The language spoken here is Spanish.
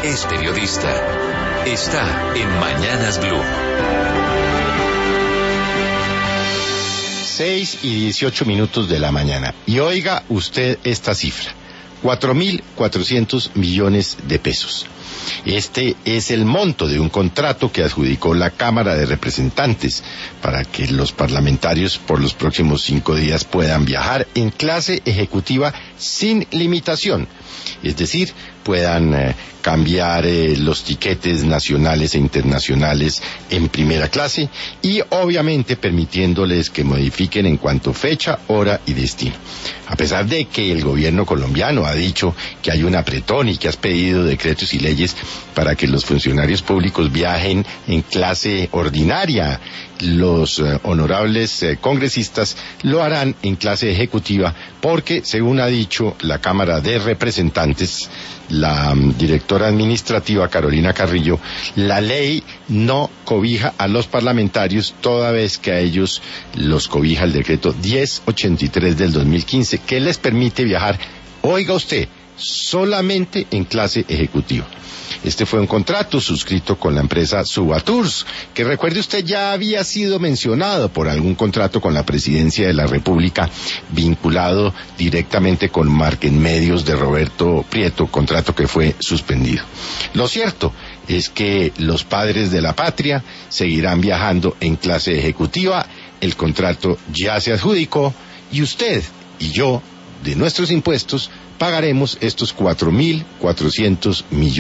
es periodista. Está en Mañanas Blue. 6:18 de la mañana. Y oiga usted esta cifra: 4.400 millones de pesos. Este es el monto de un contrato que adjudicó la Cámara de Representantes para que los parlamentarios por los próximos 5 días puedan viajar en clase ejecutiva sin limitación. Es decir, puedan cambiar los tiquetes nacionales e internacionales en primera clase y obviamente permitiéndoles que modifiquen en cuanto a fecha, hora y destino. A pesar de que el gobierno colombiano ha dicho que hay un apretón y que has pedido decretos y leyes para que los funcionarios públicos viajen en clase ordinaria, los honorables congresistas lo harán en clase ejecutiva porque, según ha dicho la Cámara de Representantes, la directora administrativa Carolina Carrillo, la ley no cobija a los parlamentarios toda vez que a ellos los cobija el decreto 1083 del 2015, que les permite viajar, oiga usted, solamente en clase ejecutiva. Este fue un contrato suscrito con la empresa Subatours, que recuerde usted ya había sido mencionado por algún contrato con la presidencia de la República vinculado directamente con Marquenmedios de Roberto Prieto, contrato que fue suspendido. Lo cierto es que los padres de la patria seguirán viajando en clase ejecutiva, el contrato ya se adjudicó y usted y yo, de nuestros impuestos, pagaremos estos 4.400 millones.